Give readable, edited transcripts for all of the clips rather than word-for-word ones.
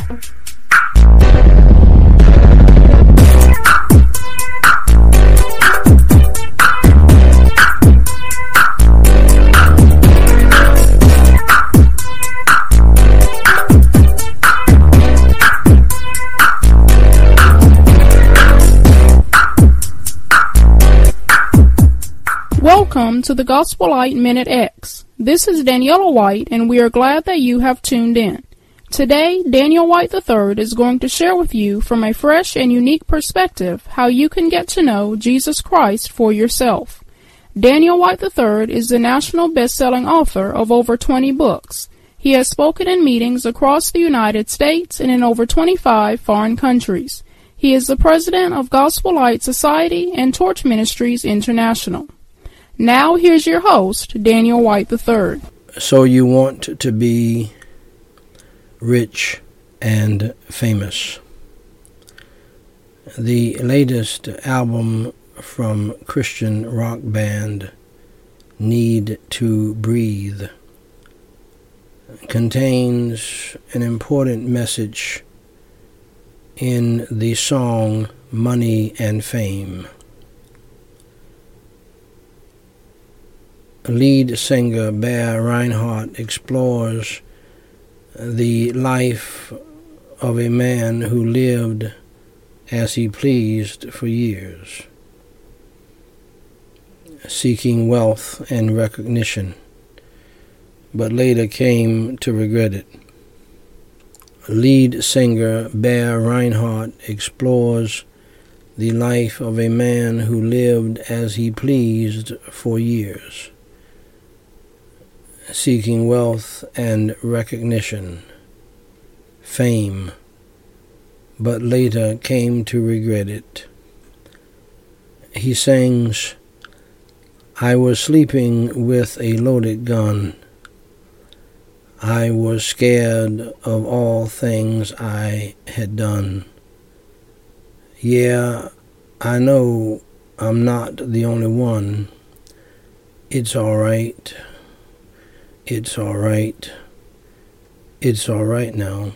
Welcome to the Gospel Light Minute X. This is Daniela White, and we are glad that you have tuned in. Today, Daniel White III is going to share with you from a fresh and unique perspective how you can get to know Jesus Christ for yourself. Daniel White III is the national best-selling author of over 20 books. He has spoken in meetings across the United States and in over 25 foreign countries. He is the president of Gospel Light Society and Torch Ministries International. Now here's your host, Daniel White III. So you want to be rich and famous. The latest album from Christian rock band Need to Breathe contains an important message in the song Money and Fame. Lead singer Bear Reinhardt explores the life of a man who lived as he pleased for years, seeking wealth and recognition, but later came to regret it. Lead singer Bear Reinhardt explores the life of a man who lived as he pleased for years, seeking wealth and recognition, fame, but later came to regret it. He sings, "I was sleeping with a loaded gun. I was scared of all things I had done. Yeah, I know I'm not the only one. It's all right. It's all right. It's all right now.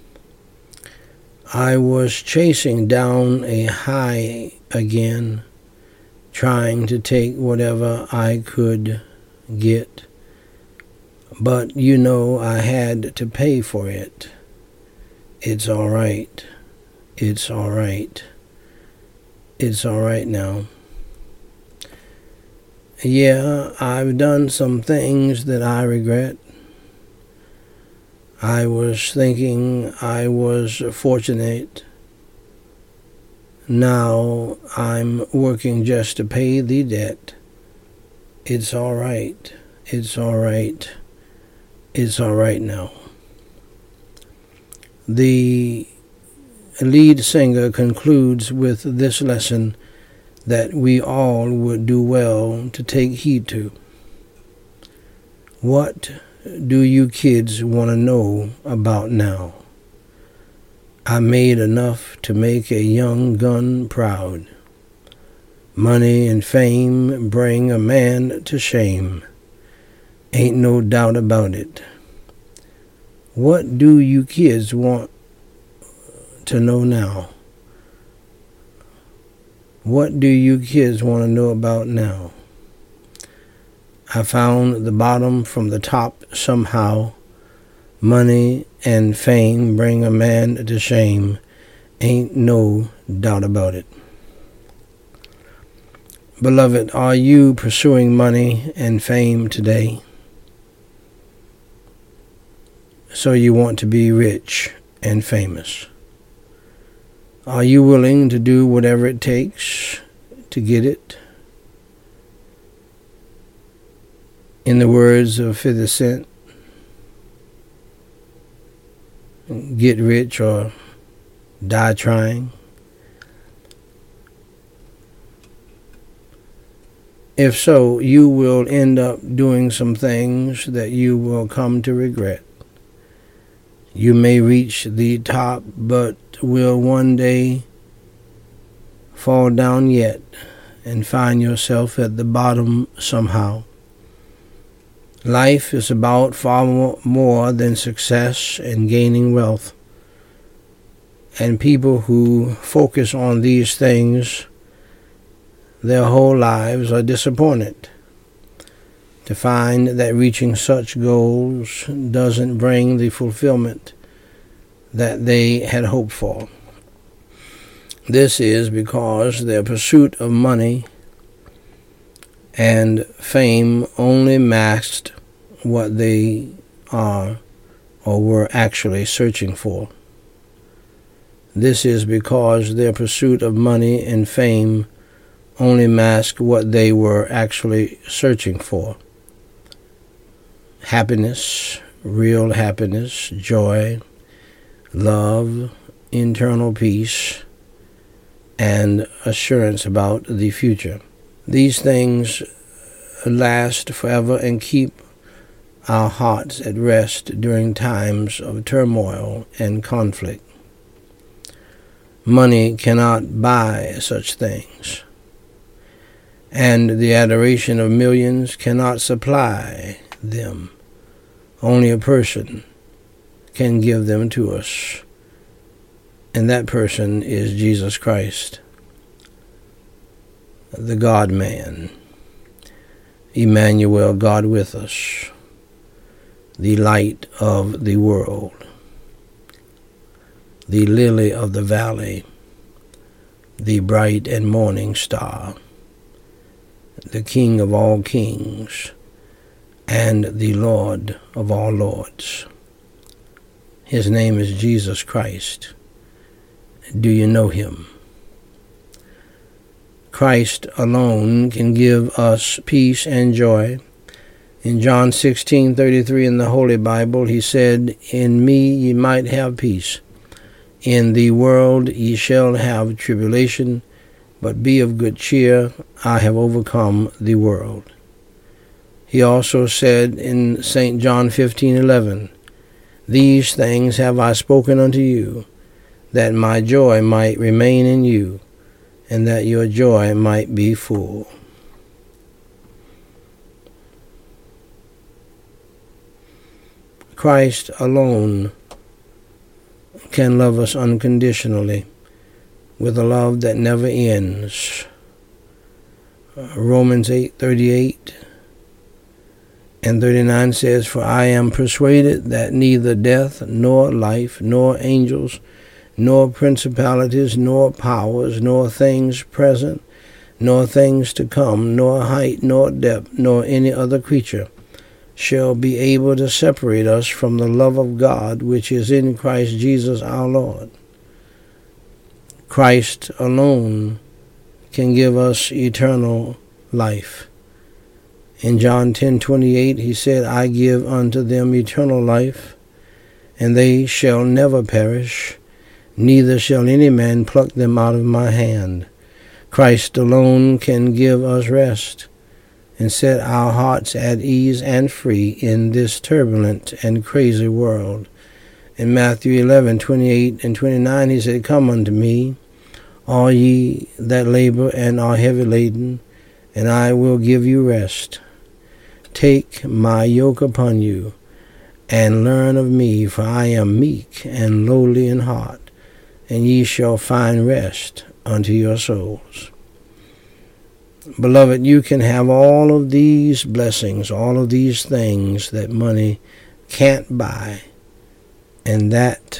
I was chasing down a high again, trying to take whatever I could get. But you know I had to pay for it. It's all right. It's all right. It's all right now. Yeah, I've done some things that I regret. I was thinking I was fortunate. Now I'm working just to pay the debt. It's all right. It's all right. It's all right now." The lead singer concludes with this lesson that we all would do well to take heed to. What do you kids want to know about now? I made enough to make a young gun proud. Money and fame bring a man to shame. Ain't no doubt about it. What do you kids want to know now? What do you kids want to know about now? I found the bottom from the top somehow. Money and fame bring a man to shame. Ain't no doubt about it. Beloved, are you pursuing money and fame today? So you want to be rich and famous. Are you willing to do whatever it takes to get it? In the words of 50 Cent, get rich or die trying. If so, you will end up doing some things that you will come to regret. You may reach the top, but will one day fall down yet and find yourself at the bottom somehow. Life is about far more than success and gaining wealth. And people who focus on these things their whole lives are disappointed to find that reaching such goals doesn't bring the fulfillment that they had hoped for. This is because their pursuit of money and fame only masked what they are or were actually searching for. This is because their pursuit of money and fame only masked what they were actually searching for. Happiness, real happiness, joy, love, internal peace, and assurance about the future. These things last forever and keep our hearts at rest during times of turmoil and conflict. Money cannot buy such things, and the adoration of millions cannot supply them. Only a person can give them to us, and that person is Jesus Christ, the God-man, Emmanuel, God with us, the light of the world, the lily of the valley, the bright and morning star, the King of all kings, and the Lord of all lords. His name is Jesus Christ. Do you know him? Christ alone can give us peace and joy. In John 16:33 in the Holy Bible, he said, "In me ye might have peace. In the world ye shall have tribulation, but be of good cheer, I have overcome the world." He also said in St. John 15:11, "These things have I spoken unto you, that my joy might remain in you, and that your joy might be full." Christ alone can love us unconditionally with a love that never ends. Romans 8:38 and 39 says, "For I am persuaded that neither death, nor life, nor angels, nor principalities, nor powers, nor things present, nor things to come, nor height, nor depth, nor any other creature shall be able to separate us from the love of God which is in Christ Jesus our Lord." Christ alone can give us eternal life. In John 10:28 he said, "I give unto them eternal life, and they shall never perish, neither shall any man pluck them out of my hand." Christ alone can give us rest and set our hearts at ease and free in this turbulent and crazy world. In Matthew 11:28 and 29 he said, "Come unto me, all ye that labor and are heavy laden, and I will give you rest. Take my yoke upon you, and learn of me, for I am meek and lowly in heart, and ye shall find rest unto your souls." Beloved, you can have all of these blessings, all of these things that money can't buy, and that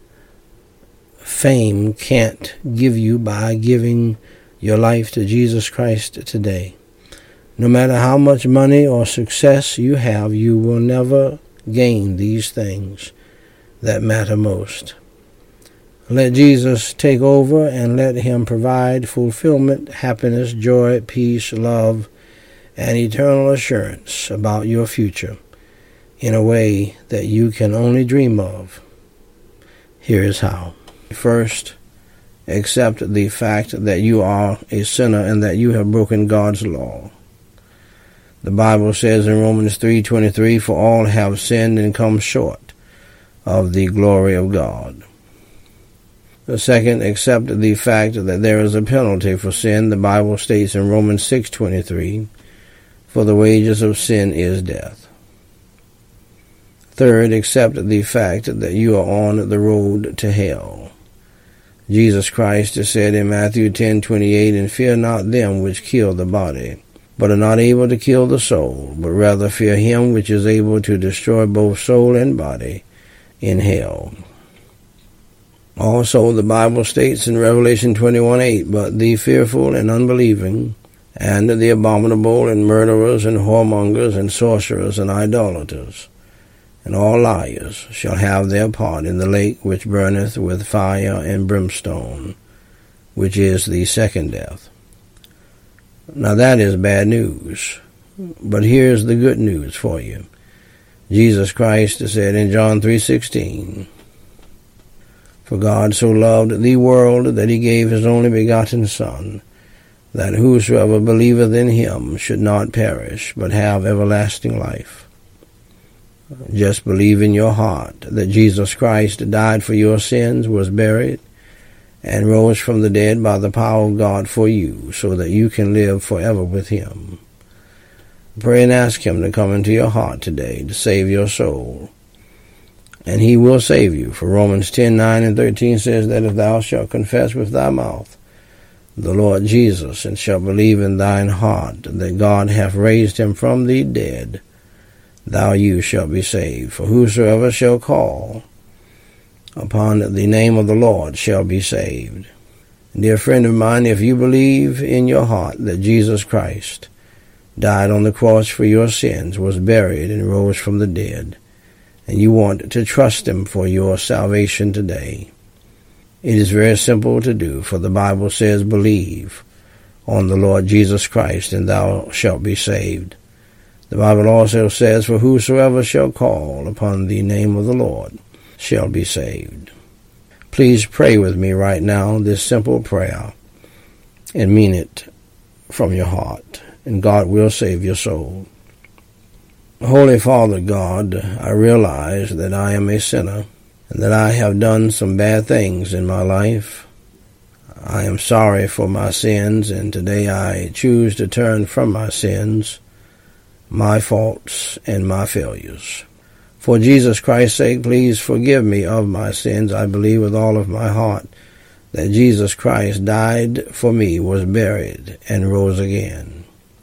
fame can't give you by giving your life to Jesus Christ today. No matter how much money or success you have, you will never gain these things that matter most. Let Jesus take over and let him provide fulfillment, happiness, joy, peace, love, and eternal assurance about your future in a way that you can only dream of. Here is how. First, accept the fact that you are a sinner and that you have broken God's law. The Bible says in Romans 3:23, "For all have sinned and come short of the glory of God." The second, accept the fact that there is a penalty for sin. The Bible states in Romans 6:23, "For the wages of sin is death." Third, accept the fact that you are on the road to hell. Jesus Christ has said in Matthew 10:28, "And fear not them which kill the body, but are not able to kill the soul, but rather fear him which is able to destroy both soul and body in hell." Also, the Bible states in Revelation 21:8, "But the fearful and unbelieving, and the abominable, and murderers, and whoremongers, and sorcerers, and idolaters, and all liars shall have their part in the lake which burneth with fire and brimstone, which is the second death." Now that is bad news, but here's the good news for you. Jesus Christ said in John 3:16, "For God so loved the world that he gave his only begotten Son, that whosoever believeth in him should not perish, but have everlasting life." Just believe in your heart that Jesus Christ died for your sins, was buried, and rose from the dead by the power of God for you, so that you can live forever with him. Pray and ask him to come into your heart today to save your soul, and he will save you. For Romans 10:9 and 13 says that if thou shalt confess with thy mouth the Lord Jesus, and shalt believe in thine heart that God hath raised him from the dead, you shalt be saved. For whosoever shall call upon the name of the Lord shall be saved. Dear friend of mine, if you believe in your heart that Jesus Christ died on the cross for your sins, was buried, and rose from the dead, and you want to trust him for your salvation today, it is very simple to do, for the Bible says, "Believe on the Lord Jesus Christ, and thou shalt be saved." The Bible also says, "For whosoever shall call upon the name of the Lord shall be saved." Please pray with me right now this simple prayer and mean it from your heart, and God will save your soul. Holy Father God, I realize that I am a sinner and that I have done some bad things in my life. I am sorry for my sins, and today I choose to turn from my sins, my faults, and my failures. For Jesus Christ's sake, please forgive me of my sins. I believe with all of my heart that Jesus Christ died for me, was buried, and rose again.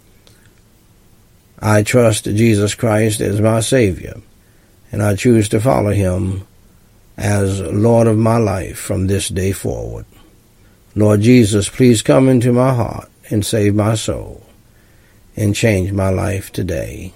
I trust Jesus Christ as my Savior, and I choose to follow him as Lord of my life from this day forward. Lord Jesus, please come into my heart and save my soul and change my life today.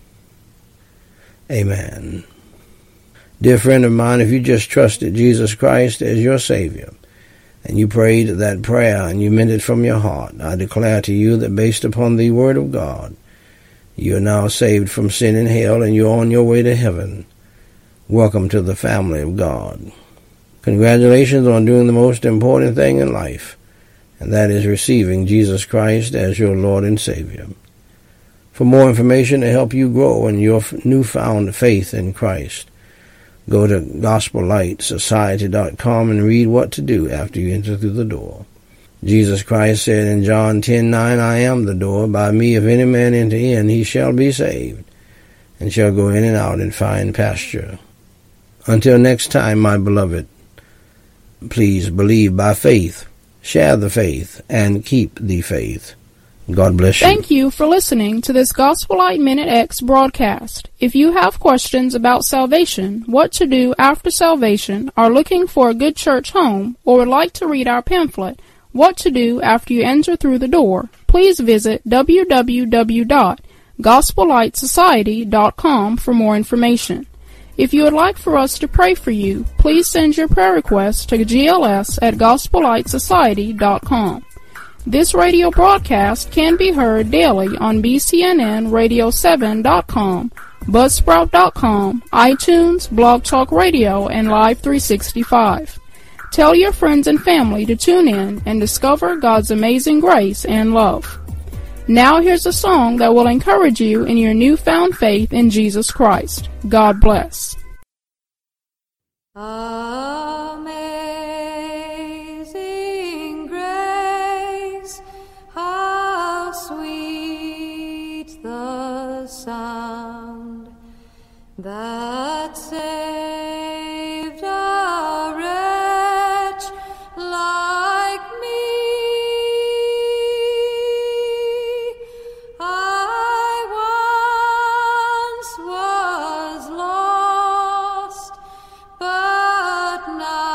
Amen. Dear friend of mine, if you just trusted Jesus Christ as your Savior, and you prayed that prayer and you meant it from your heart, I declare to you that based upon the Word of God, you are now saved from sin and hell, and you're on your way to heaven. Welcome to the family of God. Congratulations on doing the most important thing in life, and that is receiving Jesus Christ as your Lord and Savior. For more information to help you grow in your newfound faith in Christ, go to GospelLightSociety.com and read what to do after you enter through the door. Jesus Christ said in John 10:9, "I am the door. By me if any man enter in, he shall be saved, and shall go in and out and find pasture." Until next time, my beloved, please believe by faith, share the faith, and keep the faith. God bless you. Thank you for listening to this Gospel Light Minute X broadcast. If you have questions about salvation, what to do after salvation, are looking for a good church home, or would like to read our pamphlet, What to Do After You Enter Through the Door, please visit www.gospellightsociety.com for more information. If you would like for us to pray for you, please send your prayer request to gls@gospellightsociety.com. This radio broadcast can be heard daily on bcnnradio7.com, buzzsprout.com, iTunes, Blog Talk Radio, and Live 365. Tell your friends and family to tune in and discover God's amazing grace and love. Now here's a song that will encourage you in your newfound faith in Jesus Christ. God bless. Amazing grace, how sweet the sound that saved a wretch like night.